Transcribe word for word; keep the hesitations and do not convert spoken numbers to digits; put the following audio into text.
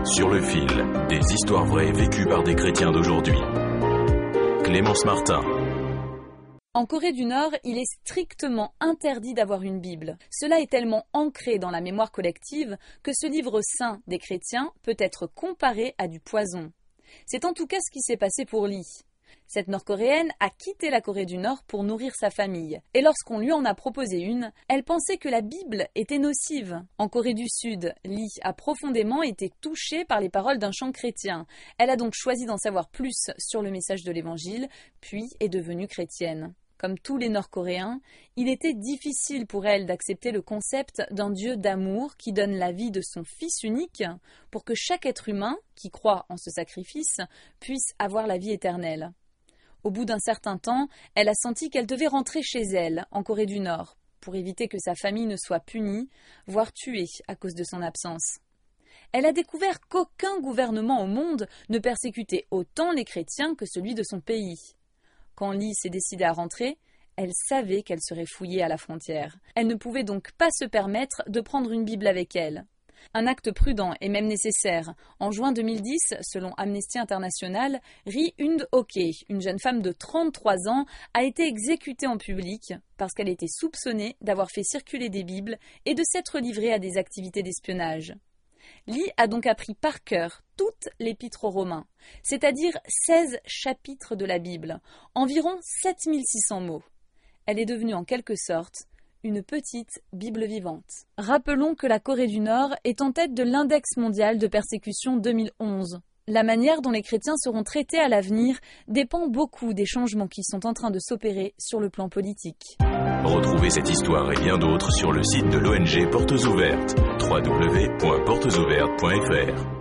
Sur le fil, des histoires vraies vécues par des chrétiens d'aujourd'hui. Clémence Martin. En Corée du Nord, il est strictement interdit d'avoir une Bible. Cela est tellement ancré dans la mémoire collective que ce livre saint des chrétiens peut être comparé à du poison. C'est en tout cas ce qui s'est passé pour Lee. Cette Nord-Coréenne a quitté la Corée du Nord pour nourrir sa famille. Et lorsqu'on lui en a proposé une, elle pensait que la Bible était nocive. En Corée du Sud, Lee a profondément été touchée par les paroles d'un chant chrétien. Elle a donc choisi d'en savoir plus sur le message de l'Évangile, puis est devenue chrétienne. Comme tous les Nord-Coréens, il était difficile pour elle d'accepter le concept d'un Dieu d'amour qui donne la vie de son Fils unique pour que chaque être humain qui croit en ce sacrifice puisse avoir la vie éternelle. Au bout d'un certain temps, elle a senti qu'elle devait rentrer chez elle, en Corée du Nord, pour éviter que sa famille ne soit punie, voire tuée à cause de son absence. Elle a découvert qu'aucun gouvernement au monde ne persécutait autant les chrétiens que celui de son pays. Quand Lee s'est décidée à rentrer, elle savait qu'elle serait fouillée à la frontière. Elle ne pouvait donc pas se permettre de prendre une Bible avec elle. Un acte prudent et même nécessaire. En juin deux mille dix, selon Amnesty International, Ri Eun-ok, une jeune femme de trente-trois ans, a été exécutée en public parce qu'elle était soupçonnée d'avoir fait circuler des Bibles et de s'être livrée à des activités d'espionnage. Lee a donc appris par cœur toute l'Épître aux Romains, c'est-à-dire seize chapitres de la Bible, environ sept mille six cents mots. Elle est devenue en quelque sorte une petite Bible vivante. Rappelons que la Corée du Nord est en tête de l'index mondial de persécution deux mille onze. La manière dont les chrétiens seront traités à l'avenir dépend beaucoup des changements qui sont en train de s'opérer sur le plan politique. Retrouvez cette histoire et bien d'autres sur le site de l'O N G Portes Ouvertes, w w w point portes ouvertes point f r.